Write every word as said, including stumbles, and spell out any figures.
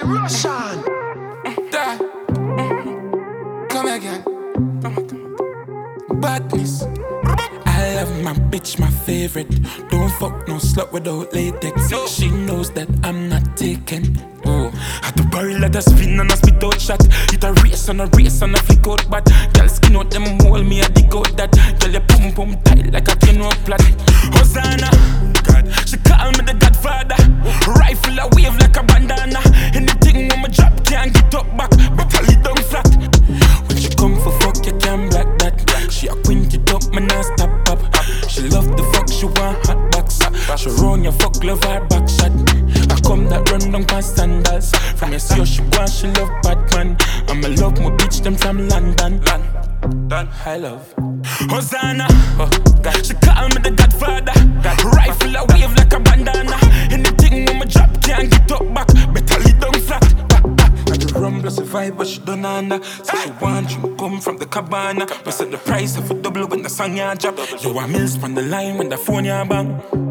Russian. Da. Come again. Badness. I love my bitch, my favorite. Don't fuck no slut without latex. She knows that I'm not taken. Oh, at the barrel let us spin and a spit out shot. Hit a race and a race and a flick out bat. Girl skin out them hole, me a dig out that. Girl your pum pum tight like a tin rope plot. Hosanna, God. She call me the Godfather. Rifle a wave like a bandana. Anything when my drop can't get up back, but I lay down flat. When she come for fuck, you can't black that. She a quint it up, man I stop up. She love the fuck, she want hot box. She run your fuck, love her back shot. I come that run down past sandals. From your see how she want, she love Batman. I'ma love my bitch, them from London. London, I love Hosanna, oh, God. She call me the Godfather. God. Rifle a wave like a bandana. Anything when my drop can't get up back, better lay down flat. And the rum plus the vibe, but she don't under. So she want you come from the cabana. But said the price of a double when the song ya drop. You a mills from the line when the phone ya bang.